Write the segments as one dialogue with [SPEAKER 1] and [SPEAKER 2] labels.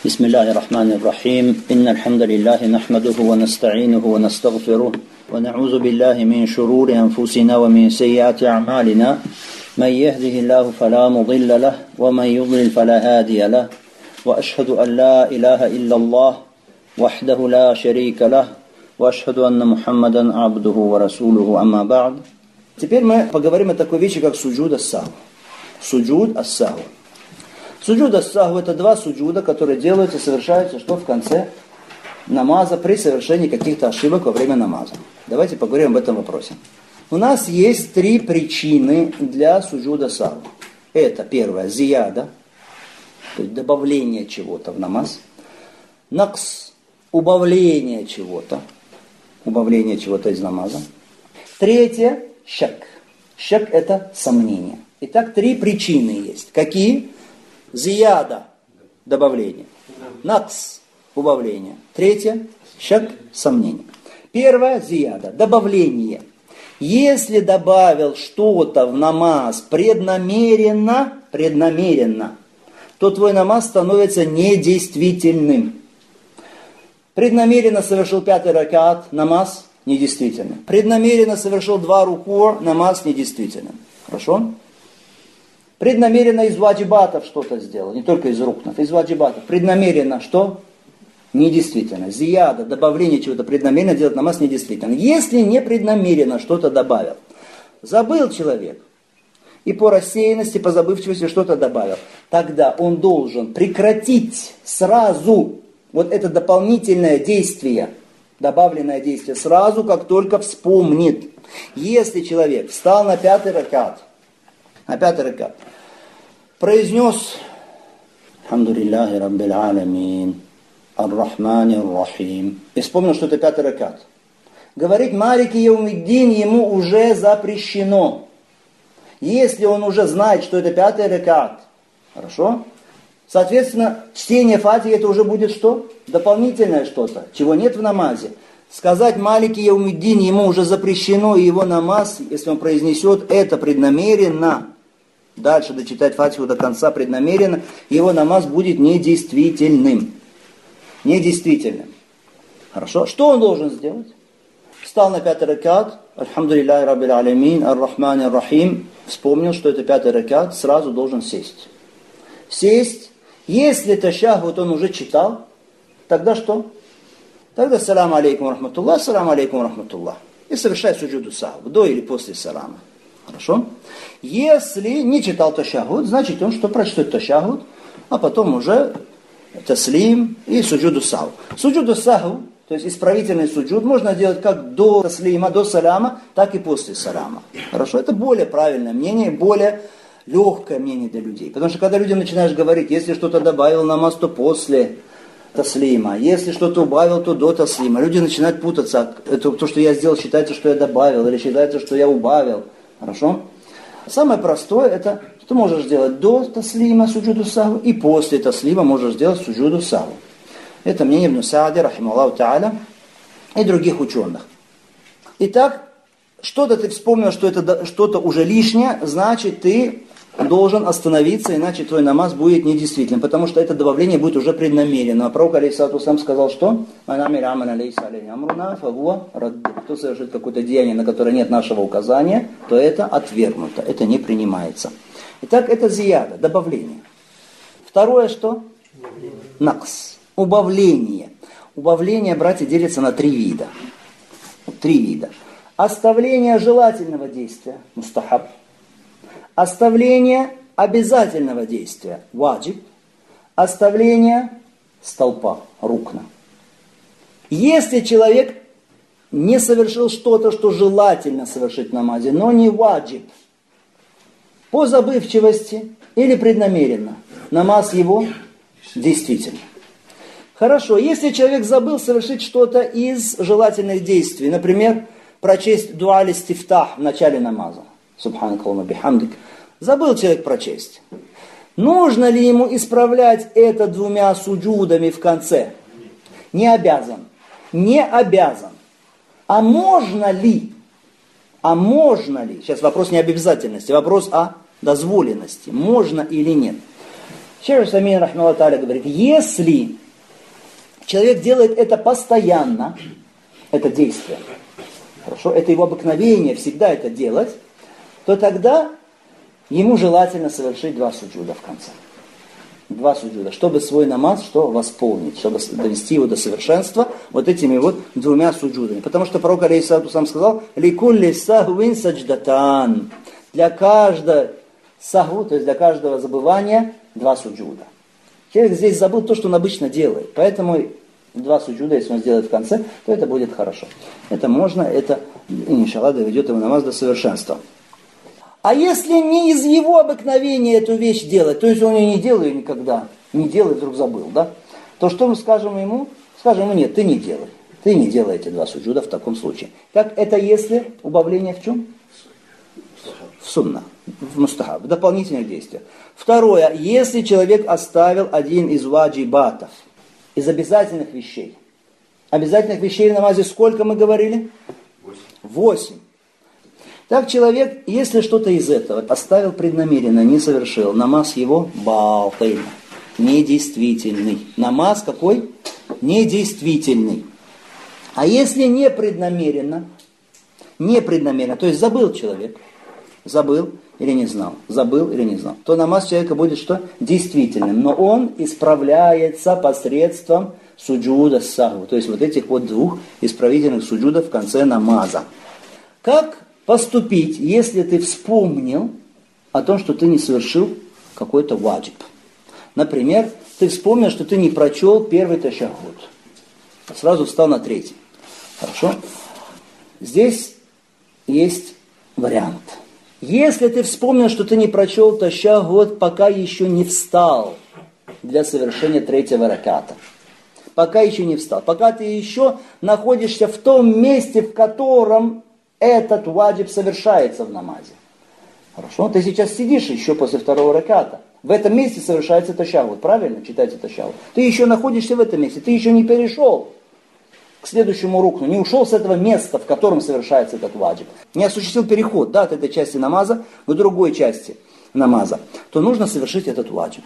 [SPEAKER 1] بسم الله الرحمن الرحيم إن الحمد لله نحمده ونستعينه ونستغفره ونعوذ بالله من شرور أنفسنا ومن سيئات أعمالنا من يهده الله فلا مضل له ومن يضلل فلا هادي له وأشهد أن لا إله إلا الله وحده لا شريك له وأشهد أن محمدا عبده ورسوله أما بعد. Теперь мы поговорим о такой вещи, как суджуд ас-сахв. Суджуд ас-сахв. Суджуд ас-сахв — это два суджуда, которые делаются, совершаются что в конце намаза при совершении каких-то ошибок во время намаза. Давайте поговорим об этом вопросе. У нас есть три причины для суджуда сахв. Это первое — зияда, то есть добавление чего-то в намаз. Накс — убавление чего-то из намаза. Третье — шак. Шак — это сомнение. Итак, три причины есть. Какие? Зияда – добавление. Накс – убавление. Третье – шак – сомнение. Первое – зияда – добавление. Если добавил что-то в намаз преднамеренно, то твой намаз становится недействительным. Преднамеренно совершил 5-й ракат, намаз недействительным. Преднамеренно совершил 2 руку, намаз недействительным. Хорошо? Преднамеренно из ваджибатов что-то сделал, не только из рукнов, из ваджибатов. Преднамеренно что? Недействительно. Зияда, добавление чего-то преднамеренно делать намаз недействительно. Если не преднамеренно что-то добавил, забыл человек, и по рассеянности, по забывчивости что-то добавил, тогда он должен прекратить сразу вот это дополнительное действие, добавленное действие, сразу, как только вспомнит. Если человек встал на 5-й ракат, произнес «Хамдулиллахи Раббил Аламин, Ар-Рахмани Ар-Рахим» и вспомнил, что это 5-й ракат. Говорить «Малики Яумиддин» ему уже запрещено. Если он уже знает, что это 5-й ракат, хорошо? Соответственно, чтение Фатихи это уже будет что? Дополнительное что-то, чего нет в намазе. Сказать «Малики Яумиддин» ему уже запрещено, и его намаз, если он произнесет это преднамеренно, дальше дочитать Фатиху до конца преднамеренно, его намаз будет недействительным. Хорошо? Что он должен сделать? Встал на 5-й ракат, Альхамдулиллахи Раббил Аламин, Ар-Рахмани Ар-Рахим, вспомнил, что это 5-й ракат, сразу должен сесть. Если ташаххуд он уже читал, тогда что? Тогда салам алейкум рахматуллах, салам алейкум рахматуллах. И совершает суджуду сахв, до или после салама. Хорошо? Если не читал ташаххуд, значит он что прочтет ташаххуд, а потом уже таслим и суджуду сахв. Суджуду сахв, то есть исправительный суджуд, можно делать как до таслима, до салама, так и после салама. Хорошо? Это более правильное мнение, более легкое мнение для людей. Потому что когда людям начинаешь говорить, если что-то добавил в намаз, то после таслима. Если что-то убавил, то до таслима. Люди начинают путаться. Это то, что я сделал, считается, что я добавил, или считается, что я убавил. Хорошо? Самое простое, это ты можешь сделать до таслима суджуду сахв, и после таслима можешь сделать суджуду сахв. Это мнение Ибн Саади, рахималлаху та'аля, и других ученых. Итак, что-то ты вспомнил, что это что-то уже лишнее, значит, ты должен остановиться, иначе твой намаз будет недействительным, потому что это добавление будет уже преднамеренно. А пророк алейхиссалату вассалям сказал, что кто совершит какое-то деяние, на которое нет нашего указания, то это отвергнуто, это не принимается. Итак, это зияда, добавление. Второе что? Накс, убавление. Убавление, братья, делится на 3 вида. 3 вида. Оставление желательного действия, мустахаб. Оставление обязательного действия, ваджиб. Оставление столпа, рукна. Если человек не совершил что-то, что желательно совершить в намазе, но не ваджиб, по забывчивости или преднамеренно, намаз его действительно. Хорошо, если человек забыл совершить что-то из желательных действий, например, прочесть дуа аль-истифтах в начале намаза, субханакаллахумма бихамдик, забыл человек прочесть. Нужно ли ему исправлять это 2 суджудами в конце? Не обязан. А можно ли? Сейчас вопрос не об обязательности, вопрос о дозволенности. Можно или нет? Шейх Самин рахмаллаху тааля говорит, если человек делает это постоянно, это действие, хорошо, это его обыкновение всегда это делать, то тогда ему желательно совершить 2 суджуда в конце. 2 суджуда, чтобы свой намаз что восполнить, чтобы довести его до совершенства вот этими вот 2 суджудами. Потому что пророк алейхиссалату сам сказал, «Ликулли сахвин садждатан». Для каждого сахву, то есть для каждого забывания 2 суджуда. Человек здесь забыл то, что он обычно делает. Поэтому 2 суджуда, если он сделает в конце, то это будет хорошо. Это можно, это, иншаллах, доведет его намаз до совершенства. А если не из его обыкновения эту вещь делать, то есть он ее не делает никогда, не делает, вдруг забыл, да? То что мы скажем ему? Скажем ему, нет, ты не делай. Ты не делай эти 2 суджуда в таком случае. Как это если убавление в чем? В сунна, в мустахаб, в дополнительных действиях. Второе, если человек оставил один из ваджибатов, из обязательных вещей. Обязательных вещей в намазе сколько мы говорили? 8. Так человек, если что-то из этого оставил преднамеренно, не совершил, намаз его балтиль, недействительный. Намаз какой? Недействительный. А если непреднамеренно, то есть забыл человек, забыл или не знал, то намаз человека будет что? Действительным. Но он исправляется посредством суджуда сахву, то есть вот этих вот 2 исправительных суджудов в конце намаза. Как поступить, если ты вспомнил о том, что ты не совершил какой-то ваджиб? Например, ты вспомнил, что ты не прочел 1 ташаххуд, а сразу встал на 3. Хорошо? Здесь есть вариант. Если ты вспомнил, что ты не прочел ташаххуд, пока еще не встал для совершения 3-го раката, пока еще не встал, пока ты еще находишься в том месте, в котором этот ваджиб совершается в намазе. Хорошо? Ты сейчас сидишь еще после 2-го раката. В этом месте совершается ташаххуд. Правильно? Читайте ташаххуд. Ты еще находишься в этом месте. Ты еще не перешел к следующему рукну. Не ушел с этого места, в котором совершается этот ваджиб. Не осуществил переход, да, от этой части намаза к другой части намаза. То нужно совершить этот ваджиб.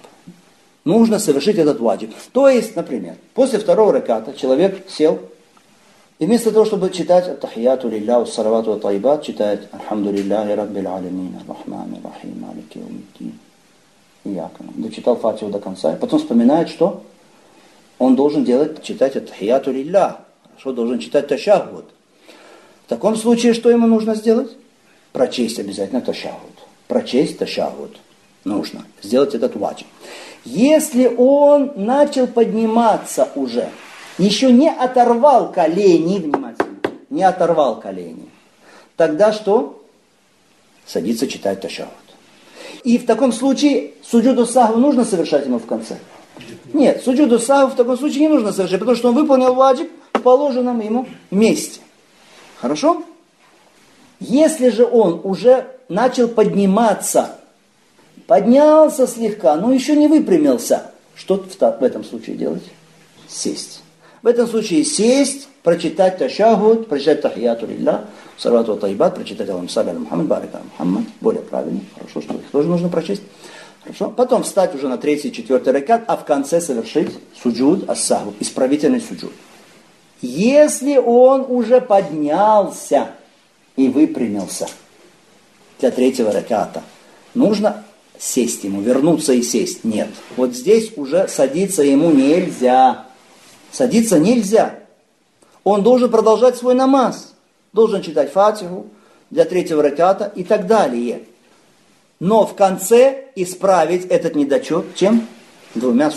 [SPEAKER 1] То есть, например, после 2-го раката человек сел, и вместо того, чтобы читать «Ат-тахияту лилля, ус-салавату ва-тайбат», читает «Альхамду лиллахи раббил алямин, ар-рахмани рахим, малики яумиддин». Дочитал фатиху до конца. И потом вспоминает, что он должен читать «Ат-тахияту лилля». Что должен читать ташаххуд. В таком случае, что ему нужно сделать? Прочесть обязательно ташаххуд. Нужно сделать этот ваджиб. Если он начал подниматься уже, еще не оторвал колени, внимательно, тогда что? Садится читать ташаххуд. И в таком случае суджуду сахву нужно совершать ему в конце? Нет, суджуду сахву в таком случае не нужно совершать, потому что он выполнил ваджиб в положенном ему месте. Хорошо? Если же он уже начал подниматься, поднялся слегка, но еще не выпрямился, что в этом случае делать? Сесть. В этом случае сесть, прочитать ташаххуд, прочитать тахияту лилля, салавату ва-тайбат, прочитать Аллаху салли аля Мухаммад, барик аля Мухаммад, более правильно, хорошо, что их тоже нужно прочесть. Хорошо? Потом встать уже на 3-й, 4-й ракат, а в конце совершить суджуд ас-сахву, исправительный суджуд. Если он уже поднялся и выпрямился для 3-го раката, нужно сесть ему, вернуться и сесть. Нет. Вот здесь уже садиться ему нельзя. Садиться нельзя. Он должен продолжать свой намаз. Должен читать фатиху для 3-го раката и так далее. Но в конце исправить этот недочет чем? 2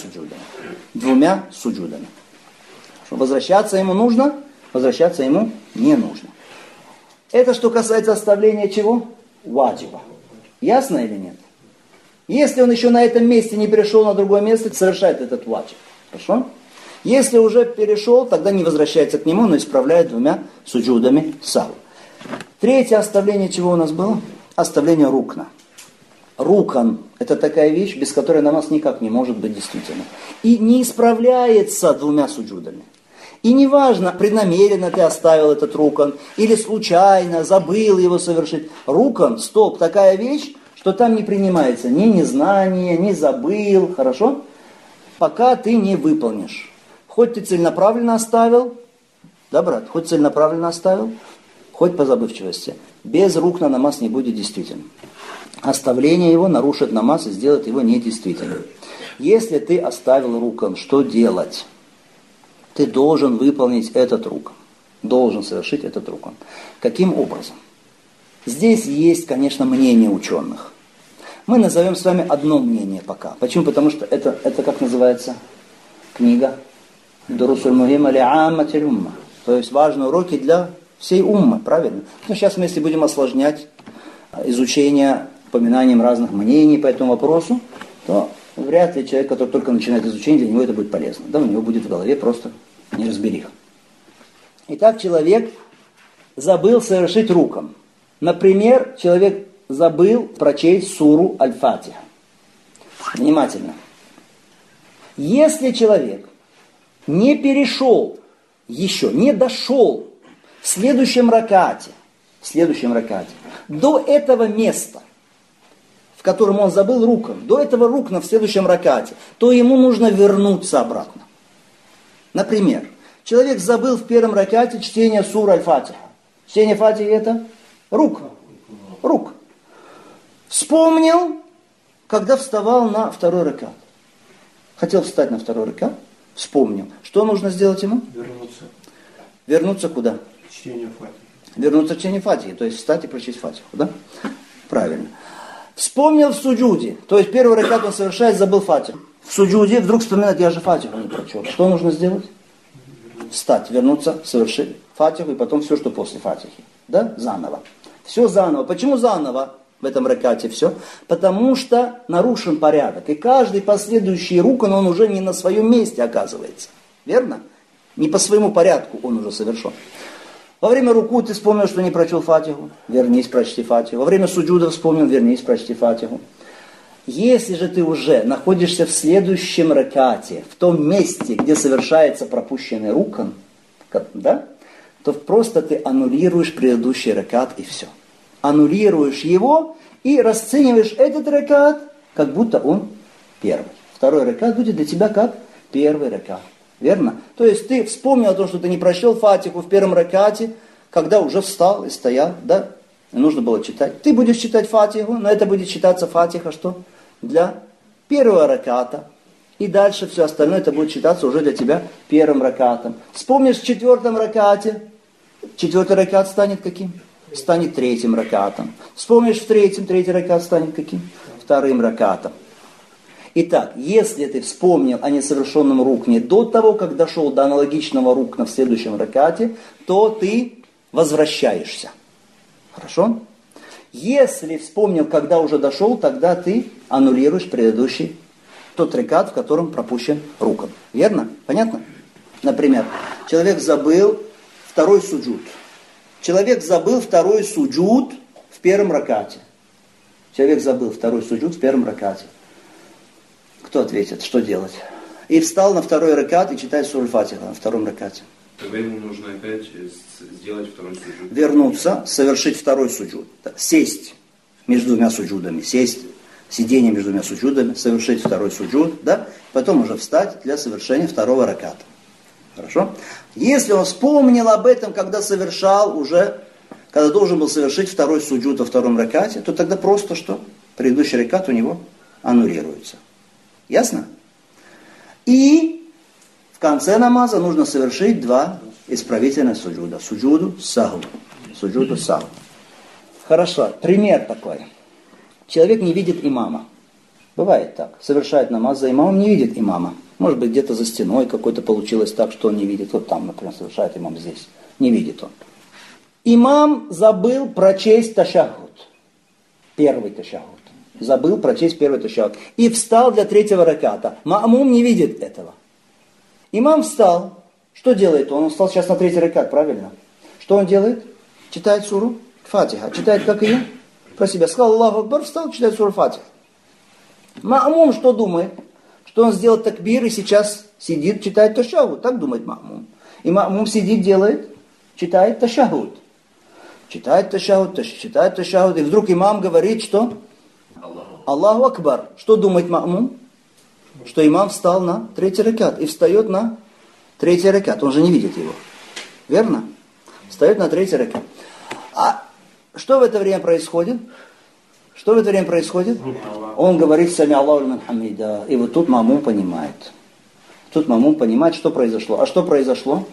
[SPEAKER 1] суджудами. Возвращаться ему нужно, возвращаться ему не нужно. Это что касается оставления чего? Ваджиба. Ясно или нет? Если он еще на этом месте не перешел на другое место, совершает этот ваджиб. Хорошо? Если уже перешел, тогда не возвращается к нему, но исправляет 2 суджудами сахву. 3-е оставление чего у нас было? Оставление рукна. Рукан – это такая вещь, без которой намаз никак не может быть действительно. И не исправляется 2 суджудами. И неважно, преднамеренно ты оставил этот рукан, или случайно забыл его совершить. Рукан, столб, такая вещь, что там не принимается ни незнание, ни забыл, хорошо? Пока ты не выполнишь. Хоть ты целенаправленно оставил, да, брат, хоть целенаправленно оставил, хоть по забывчивости. Без рук на намаз не будет действительным. Оставление его нарушит намаз и сделает его недействительным. Если ты оставил рукан, что делать? Ты должен выполнить этот рукан. Должен совершить этот рукан. Каким образом? Здесь есть, конечно, мнение ученых. Мы назовем с вами одно мнение пока. Почему? Потому что это как называется? Книга. Дурусуль мухимма ли амматиль умма. То есть важные уроки для всей уммы, правильно? Но сейчас мы, если будем осложнять изучение упоминанием разных мнений по этому вопросу, то вряд ли человек, который только начинает изучение, для него это будет полезно. Да, у него будет в голове просто неразбериха. Итак, человек забыл совершить рукан. Например, человек забыл прочесть суру Аль-Фатиха. Внимательно. Если человек не перешел еще, не дошел в следующем ракате, до этого места, в котором он забыл рукан, до этого рукна в следующем ракате, то ему нужно вернуться обратно. Например, человек забыл в первом ракате чтение суры Аль-Фатиха. Чтение Фатихи это рук. Вспомнил, когда вставал на второй ракат. Хотел встать на второй ракат, вспомнил. Что нужно сделать ему? Вернуться куда?
[SPEAKER 2] Чтение Фатихи.
[SPEAKER 1] Вернуться к чтению Фатихи, то есть встать и прочесть Фатиху, да? Правильно. Вспомнил в суджуде, то есть первый ракат он совершает, забыл Фатиху. В суджуде вдруг вспоминает, я же Фатиху не прочел. Что нужно сделать? Встать, вернуться, совершить Фатиху и потом все, что после Фатихи. Да? Заново. Все заново. Почему заново в этом ракате все? Потому что нарушен порядок. И каждый последующий рукан, он уже не на своем месте оказывается. Верно? Не по своему порядку он уже совершен. Во время руку ты вспомнил, что не прочел Фатиху. Вернись, прочти Фатиху. Во время суджуда вспомнил, вернись, прочти Фатиху. Если же ты уже находишься в следующем ракате, в том месте, где совершается пропущенный рукан, да, то просто ты аннулируешь предыдущий ракат и все. Аннулируешь его и расцениваешь этот ракат, как будто он первый. Второй ракат будет для тебя как первый ракат. Верно? То есть ты вспомнил о том, что ты не прочел Фатиху в первом ракате, когда уже встал и стоял, да? И нужно было читать. Ты будешь читать Фатиху, но это будет считаться Фатиха что? Для первого раката. И дальше все остальное это будет считаться уже для тебя первым ракатом. Вспомнишь в четвертом ракате, четвертый ракат станет каким? Станет третьим ракатом. Вспомнишь в третьем, третий ракат станет каким? Вторым ракатом. Итак, если ты вспомнил о несовершенном рукне до того, как дошел до аналогичного рукна в следующем ракате, то ты возвращаешься. Хорошо? Если вспомнил, когда уже дошел, тогда ты аннулируешь предыдущий тот ракат, в котором пропущен рукан. Верно? Понятно? Например, человек забыл второй суджуд. Человек забыл второй суджуд в первом ракате. Человек забыл второй суджуд в первом ракате. Кто ответит, что делать? И встал на второй ракат и читает суру Фатиха на втором ракате.
[SPEAKER 2] Тогда ему нужно опять сделать второй суджуд.
[SPEAKER 1] Вернуться, совершить второй суджуд. Сесть между двумя суджудами. Сесть, сидение между двумя суджудами, совершить второй суджуд. Да? Потом уже встать для совершения второго раката. Хорошо? Если он вспомнил об этом, когда совершал уже, когда должен был совершить второй суджуд во втором ракате, то тогда просто что? Предыдущий ракат у него аннулируется. Ясно? И в конце намаза нужно совершить два исправительных суджуда. Суджуду саху. Суджуду саху. Хорошо. Пример такой. Человек не видит имама. Бывает так. Совершает намаз за имамом, не видит имама. Может быть, где-то за стеной какой-то получилось так, что он не видит. Вот там, например, совершает имам здесь. Не видит он. Имам забыл прочесть ташаххуд. Первый ташаххуд. Забыл прочесть первый ташаххуд. И встал для третьего раката. Маамум не видит этого. Имам встал. Что делает он? Он встал сейчас на третий ракат, правильно? Что он делает? Читает суру Фатиха. Читает как ее? Про себя. Сказал Аллаху Акбар, встал, читает суру Фатиха. Маамум что думает? Что он сделал такбир и сейчас сидит, читает ташаххуд. Так думает маамум. И маамум сидит, делает, читает ташаххуд. Читает ташаххуд. И вдруг имам говорит, что Аллаху Акбар. Что думает ма'мум? Что имам встал на третий ракат и встает на третий ракат. Он же не видит его. Верно? Встает на третий ракат. А что в это время происходит? Что в это время происходит? Он говорит «Сами Аллаху лиман хамида». И вот тут ма'мум понимает. Тут ма'мум понимает, что произошло. А что произошло?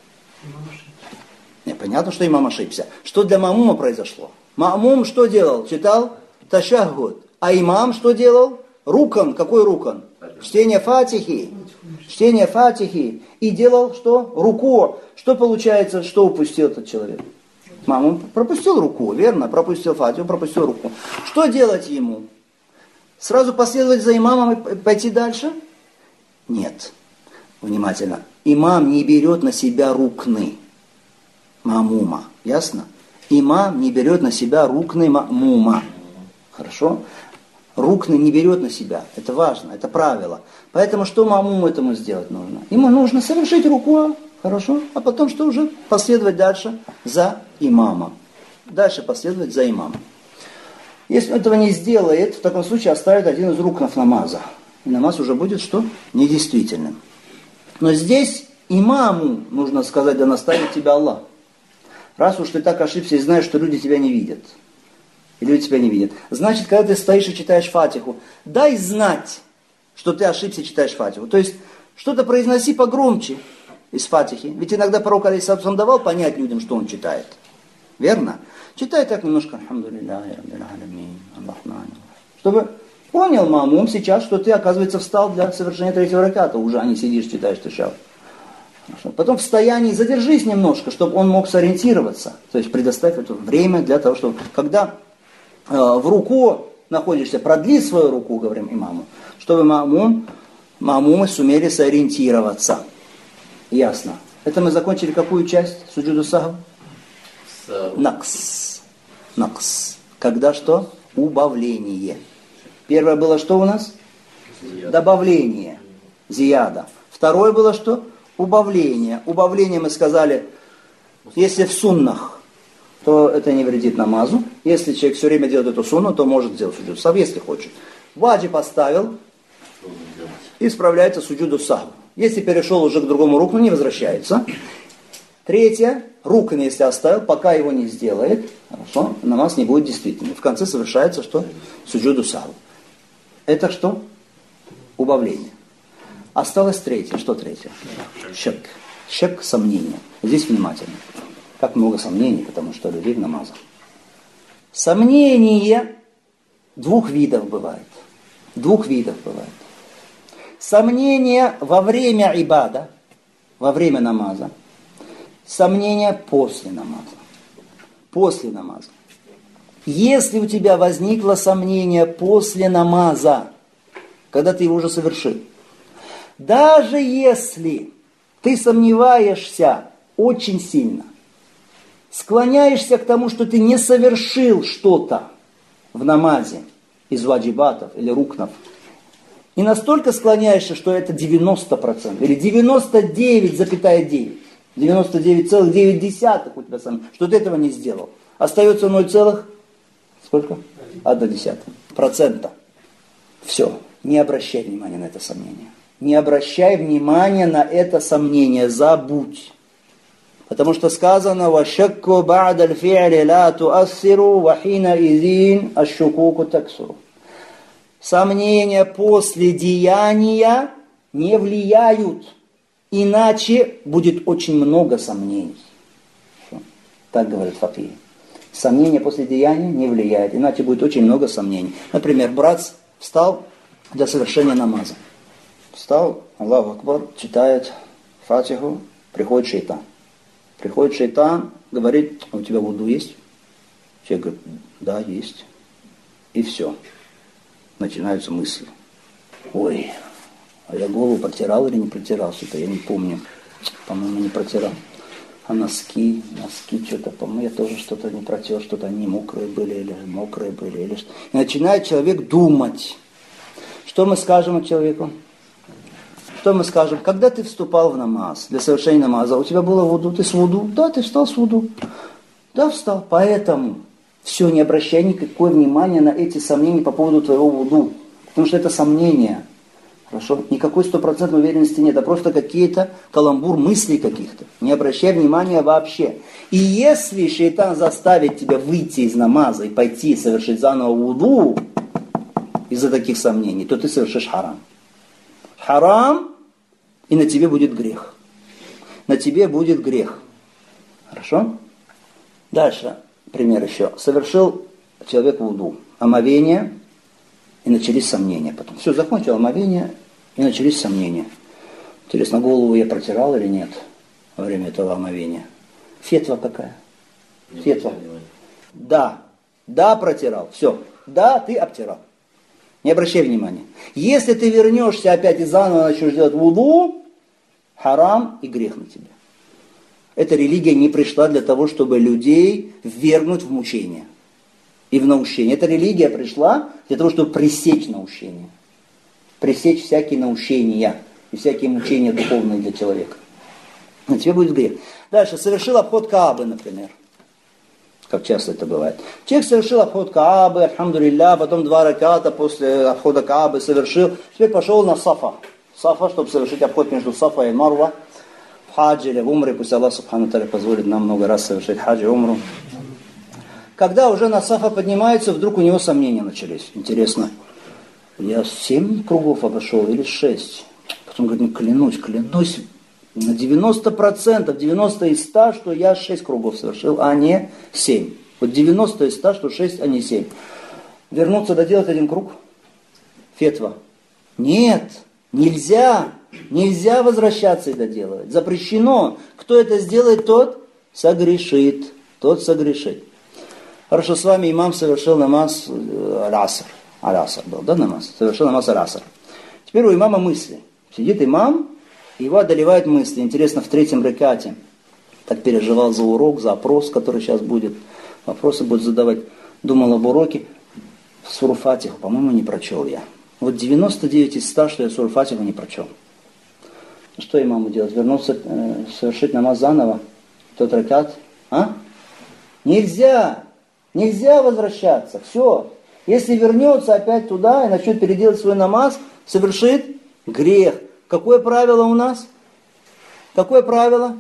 [SPEAKER 1] Понятно, что имам ошибся. Что для ма'мума произошло? Ма'мум что делал? Читал ташаххуд. А имам что делал? Рукан. Какой рукан? Чтение фатихи. Чтение фатихи. И делал что? Руку. Что получается, что упустил этот человек? Ма'мум пропустил руку, верно? Пропустил фатиху, пропустил руку. Что делать ему? Сразу последовать за имамом и пойти дальше? Нет. Внимательно. Имам не берет на себя рукны ма'мума. Ясно? Имам не берет на себя рукны ма'мума. Хорошо? Рукны не берет на себя. Это важно, это правило. Поэтому что ма'муму этому сделать нужно? Ему нужно совершить руку, хорошо? А потом что уже? Последовать дальше за имамом. Дальше последовать за имамом. Если он этого не сделает, в таком случае оставит один из рукнов намаза. И намаз уже будет что? Недействительным. Но здесь имаму нужно сказать, да наставит тебя Аллах. Раз уж ты так ошибся и знаешь, что люди тебя не видят. И люди тебя не видят. Значит, когда ты стоишь и читаешь фатиху, дай знать, что ты ошибся и читаешь фатиху. То есть, что-то произноси погромче из фатихи. Ведь иногда пророк алейхиссалям давал понять людям, что он читает. Верно? Читай так немножко. Чтобы понял ма'мум сейчас, что ты, оказывается, встал для совершения третьего раката. Уже а не сидишь, читаешь тишав. Потом в стоянии задержись немножко, чтобы он мог сориентироваться. То есть предоставь это время для того, чтобы... Когда в руку находишься, продли свою руку, говорим имаму, чтобы ма'мумы сумели сориентироваться. Ясно. Это мы закончили какую часть суджуду сахв? Накс. Накс. Когда что? Убавление. Первое было что у нас? Добавление. Зияда. Второе было что? Убавление. Убавление мы сказали, если в суннах, то это не вредит намазу. Если человек все время делает эту сунну, то может сделать суджуд сахв, если хочет. Ваджиб поставил и справляется суджуду сахв. Если перешел уже к другому рукну, не возвращается. Третье, рукн, если оставил, пока его не сделает, хорошо, намаз не будет действительным. В конце совершается что? Суджуду сахв. Это что? Убавление. Осталось третье. Что третье? Шек. Шек – сомнение. Здесь внимательно. Как много сомнений, потому что людей в намазах. Сомнение двух видов бывает. Двух видов бывает. Сомнение во время ибада, во время намаза. Сомнение после намаза. После намаза. Если у тебя возникло сомнение после намаза, когда ты его уже совершил, даже если ты сомневаешься очень сильно, склоняешься к тому, что ты не совершил что-то в намазе из ваджибатов или рукнов, и настолько склоняешься, что это 90% или 99,9, 99,9 у тебя сомнений, что ты этого не сделал. Остается 0, сколько? 0,1%. Все, не обращай внимания на это сомнение. Не обращай внимания на это сомнение, забудь. Потому что сказано «Вашакку ба'даль фи'ли ла туассиру, вахина изин ашшукуку таксуру». Сомнения после деяния не влияют, иначе будет очень много сомнений. Так говорит факih. Сомнения после деяния не влияют, иначе будет очень много сомнений. Например, брат встал для совершения намаза. Встал, Аллаху Акбар, читает фатиху, приходит шейтан. Приходит шейтан, говорит, у тебя вуду есть? Человек говорит, да, есть. И все. Начинаются мысли. Ой, а я голову протирал или не протирал? Что-то я не помню. По-моему, не протирал. А носки, что-то, по-моему, я тоже что-то не протер, что-то они мокрые были, или мокрые были, или что. И начинает человек думать. Что мы скажем человеку? Что мы скажем? Когда ты вступал в намаз, для совершения намаза, у тебя было вуду, ты с вуду? Да, ты встал с вуду. Да, встал. Поэтому Все, не обращай никакое внимания на эти сомнения по поводу твоего вуду. Потому что это сомнения. Хорошо? Никакой стопроцентной уверенности нет. А просто какие-то каламбур мыслей каких-то. Не обращай внимания вообще. И если шайтан заставит тебя выйти из намаза и пойти совершить заново вуду из-за таких сомнений, то ты совершишь харам. Харам, и на тебе будет грех. На тебе будет грех. Хорошо? Дальше. Пример еще. Совершил человек вуду, омовение, и начались сомнения потом. Все, закончил омовение, и начались сомнения. Интересно, голову я протирал или нет во время этого омовения? Фетва какая? Фетва. Да. Да, протирал. Все. Да, ты обтирал. Не обращай внимания. Если ты вернешься опять и заново начнешь делать вуду, харам и грех на тебе. Эта религия не пришла для того, чтобы людей ввергнуть в мучение и в наущение. Эта религия пришла для того, чтобы пресечь наущение. Пресечь всякие наущения и всякие мучения духовные для человека. На тебе будет грех. Дальше. Совершил обход Каабы, например. Как часто это бывает. Человек совершил обход Каабы, альхамдулилля, потом 2 раката после обхода Каабы совершил. Теперь пошел на Сафа. Сафа, чтобы совершить обход между Сафа и Марва. В хаджи или в умре, пусть Аллах Субхану Тааля позволит нам много раз совершить хаджи и умру. Когда уже на Сафа поднимается, вдруг у него сомнения начались. Интересно, я 7 кругов обошел или 6? Потом говорит, клянусь на 90%, 90 из 100, что я 6 кругов совершил, а не 7. Вот 90 из 100, что 6, а не 7. Вернуться доделать 1 круг? Фетва. Нет, нельзя. Нельзя возвращаться и доделывать. Запрещено. Кто это сделает, тот согрешит. Тот согрешит. Хорошо, с вами имам совершил намаз аль-аср. Аль-аср был, да, намаз? Совершил намаз аль-аср. Теперь у имама мысли. Сидит имам, и его одолевают мысли. Интересно, в 3-м ракате так переживал за урок, за опрос, который сейчас будет. Вопросы будет задавать. Думал об уроке. Суру Фатиху, по-моему, не прочел я. Вот 99 из 100, что я Суру Фатиху не прочел. Что имаму делать? Вернуться, совершить намаз заново? Тот ракат? А? Нельзя! Нельзя возвращаться. Все. Если вернется опять туда и начнет переделать свой намаз, совершит грех. Какое правило у нас? Какое правило?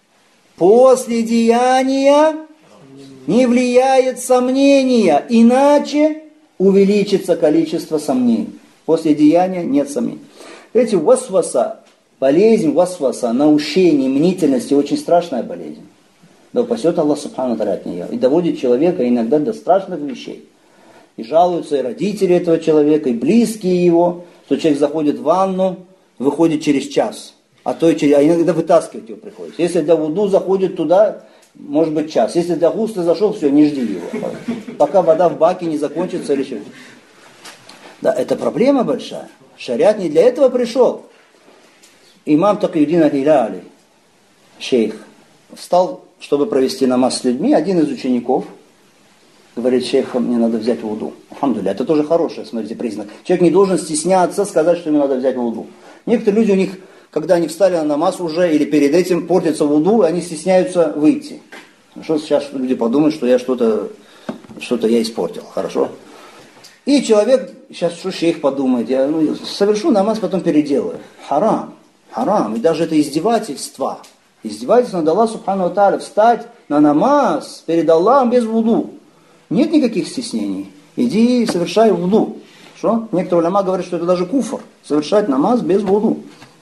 [SPEAKER 1] После деяния не влияет сомнение, иначе увеличится количество сомнений. После деяния нет сомнений. Эти васваса, болезнь васваса, наущение, мнительности, очень страшная болезнь. Да упасет Аллах Субхану Тааля от нее. И доводит человека иногда до страшных вещей. И жалуются и родители этого человека, и близкие его, что человек заходит в ванну, выходит через час. А иногда вытаскивать его приходится. Если для вуду заходит туда, может быть час. Если для густа зашел, все, не жди его. Пока вода в баке не закончится или что-то. Да, это проблема большая. Шариат не для этого пришел. Имам Такиюддин аль-Хиляли, шейх, встал, чтобы провести намаз с людьми. Один из учеников говорит, шейх, мне надо взять вуду. Алхамдулилля, это тоже хороший, смотрите, признак. Человек не должен стесняться сказать, что ему надо взять вуду. Некоторые люди, у них, когда они встали на намаз уже, или перед этим портится вуду, они стесняются выйти. Хорошо, сейчас люди подумают, что я что-то я испортил. Хорошо? И человек, сейчас что шейх подумает, я совершу намаз, потом переделаю. Харам. Харам. И даже это издевательство. Издевательство над Аллахом Субхану Тааля. Встать на намаз перед Аллахом без вуду. Нет никаких стеснений. Иди и совершай вуду. Что? Некоторые уляма говорят, что это даже куфр. Совершать намаз без вуду.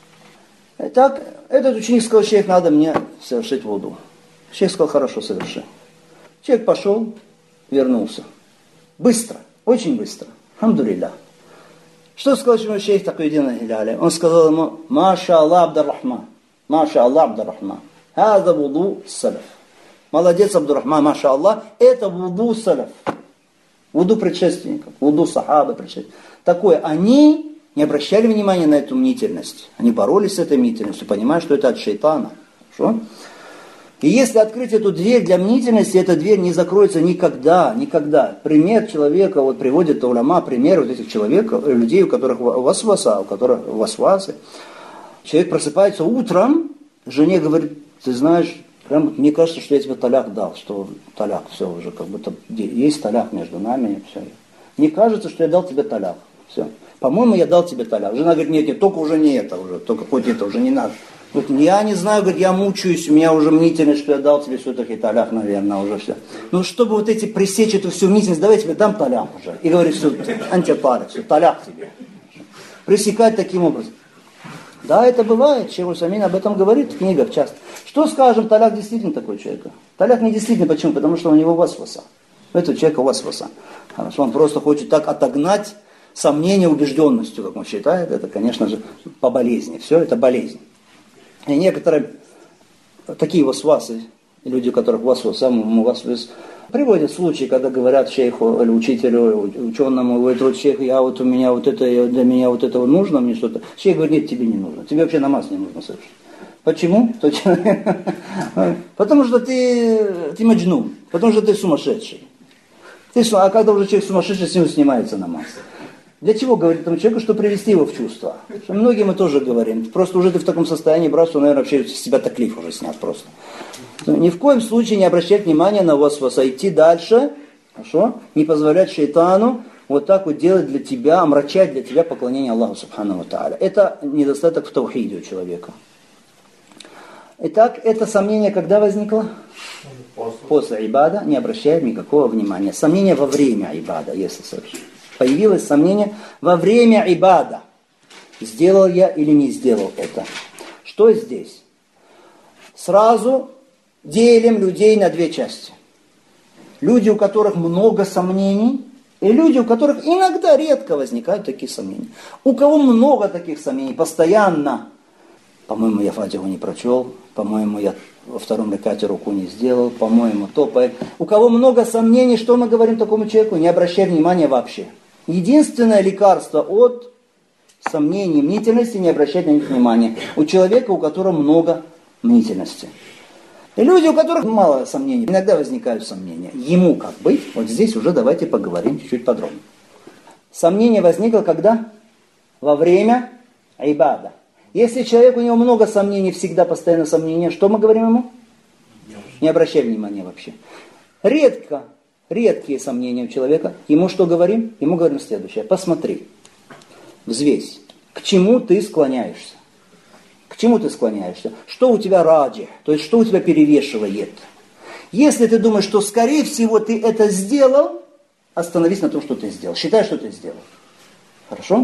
[SPEAKER 1] Итак, этот ученик сказал, шейх, надо мне совершить вуду. Шейх сказал, хорошо, соверши. Человек пошел, вернулся. Быстро, очень быстро. Алхамдулилля. Что сказал ему шейх Такиюддин аль-Хиляли? Он сказал ему, Маша Аллах Абдуррахман. Маша Аллах Абдуррахман. Хаза вуду салаф. Молодец, Абдуррахман, маша Аллах. Это вуду салаф. Вуду предшественников, вуду сахабы предшественников. Такое, они не обращали внимания на эту мнительность. Они боролись с этой мнительностью, понимая, что это от шайтана. Хорошо? И если открыть эту дверь для мнительности, эта дверь не закроется никогда, никогда. Пример человека, вот приводит уляма, пример вот этих людей, у которых васваса, у которых васвасы. Человек просыпается утром, жене говорит, ты знаешь, Прям мне кажется, что я тебе таляк дал, что таляк, все уже как будто есть таляк между нами, все. Мне кажется, что я дал тебе таляк, все. По-моему, я дал тебе таляк. Жена говорит, нет, только уже не это уже, только хоть это уже не надо. Говорит, я не знаю, говорит, я мучаюсь, у меня уже мнительность, что я дал тебе все-таки таляк, наверное, уже все. Ну, чтобы вот эти пресечь эту всю мнительность, давай я тебе дам таляк уже. И говорит, все, антипарик, все, таляк тебе. Пресекать таким образом. Да, это бывает, Шейх Усаймин об этом говорит в книгах часто. Что скажем, таляк действительно такой человек? Таляк не действительно, почему? Потому что у него васваса. У этого человека васваса. Хорошо, он просто хочет так отогнать сомнение убежденностью, как он считает. Это, конечно же, по болезни. Все это болезнь. И некоторые такие васвасы, люди, у которых васвас, приводят случаи, когда говорят шейху или учителю, ученому, вот шейх, я вот у меня вот это, для меня вот это нужно, мне что-то. Шейх говорит, нет, тебе не нужно, тебе вообще намаз не нужно совершить. Почему? Потому что ты маджнун, потому что ты сумасшедший. А когда уже человек сумасшедший, с него снимается намаз. Для чего говорит этому человеку, чтобы привести его в чувство? Многие мы тоже говорим. Просто уже ты в таком состоянии, брат, что, наверное, вообще с себя таклиф уже снят просто. Ни в коем случае не обращать внимания на васваса, идти дальше, хорошо? Не позволять шайтану вот так вот делать для тебя, омрачать для тебя поклонение Аллаху Субхану ва Тааля. Это недостаток в таухиде у человека. Итак, это сомнение когда возникло? После ибада, не обращая никакого внимания. Сомнение во время ибада, если совершенно. Появилось сомнение во время ибада. Сделал я или не сделал это? Что здесь? Сразу делим людей на две части. Люди, у которых много сомнений, и люди, у которых иногда редко возникают такие сомнения. У кого много таких сомнений, постоянно. По-моему, я фатиху не прочел, по-моему, я во втором ракате руку не сделал, по-моему, то. У кого много сомнений, что мы говорим такому человеку? Не обращай внимания вообще. Единственное лекарство от сомнений, мнительности, не обращать на них внимания. У человека, у которого много мнительности. И люди, у которых мало сомнений, иногда возникают сомнения. Ему как быть? Вот здесь уже давайте поговорим чуть-чуть подробнее. Сомнение возникло когда? Во время ибада. Если человек, у него много сомнений, всегда постоянно сомнения, что мы говорим ему? Не обращай внимания вообще. Редкие сомнения у человека. Ему что говорим? Ему говорим следующее. Посмотри, взвесь, к чему ты склоняешься? К чему ты склоняешься? Что у тебя раджи? То есть, что у тебя перевешивает? Если ты думаешь, что, скорее всего, ты это сделал, остановись на том, что ты сделал. Считай, что ты сделал. Хорошо?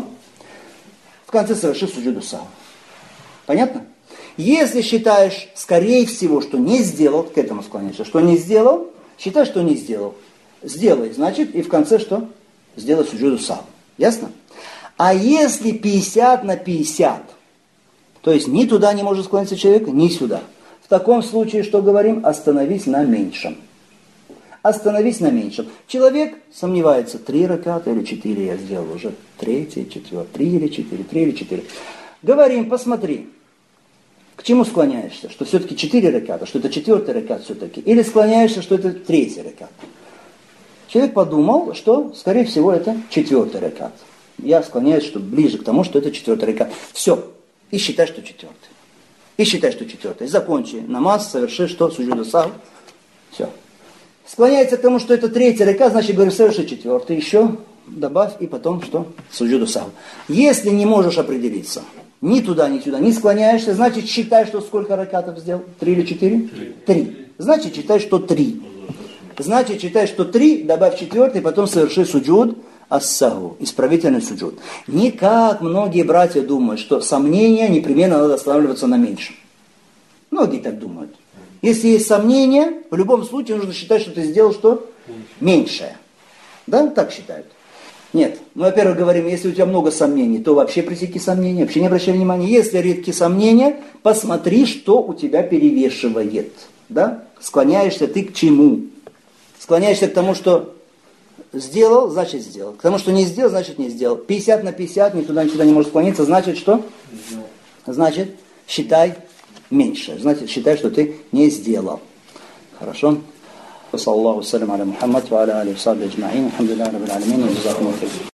[SPEAKER 1] В конце соверши суджуду сахва. Понятно? Если считаешь, скорее всего, что не сделал, к этому склоняешься, что не сделал, считай, что не сделал. Сделай, значит, и в конце что? Сделай суджуду сахва. Ясно? А если 50 на 50, то есть ни туда не может склониться человек, ни сюда. В таком случае, что говорим? Остановись на меньшем. Остановись на меньшем. Человек сомневается, 3 раката или 4 я сделал уже. 3, 4, 3 или 4, 3 или 4. Говорим, посмотри, к чему склоняешься? Что все-таки 4 раката, что это 4 ракат все-таки. Или склоняешься, что это 3 ракат. Человек подумал, что, скорее всего, это 4 ракат. Я склоняюсь, что ближе к тому, что это 4 ракат. Все. И считай, что 4. И считай, что 4. Закончи намаз, соверши что? Суджуду сахва. Все. Склоняется к тому, что это 3 ракат, значит, говорю, соверши 4. Еще добавь, и потом что? Суджуду сахва. Если не можешь определиться, ни туда, ни сюда, не склоняешься, значит, считай, что сколько ракатов сделал? 3 или 4? 3. Значит, считай, что 3. Значит, считай, что 3, добавь 4, потом соверши суджуд ас-сахву, исправительный суджуд. Не как многие братья думают, что сомнения непременно надо останавливаться на меньшем. Многие так думают. Если есть сомнения, в любом случае нужно считать, что ты сделал что? Меньшее. Да, так считают. Нет, мы, во-первых, говорим, если у тебя много сомнений, то вообще пресеки сомнения, вообще не обращай внимания. Если редкие сомнения, посмотри, что у тебя перевешивает. Да? Склоняешься ты к чему? Склоняешься к тому, что сделал, значит сделал. К тому, что не сделал, значит не сделал. 50 на 50, ни туда, ни сюда не может склониться, значит что? Значит, считай меньше. Значит, считай, что ты не сделал. Хорошо? Саллаллаху салям аля Мухаммад ва аля алихи ва сахбихи аджмаин. Алхамдулиллахи раббил алямин.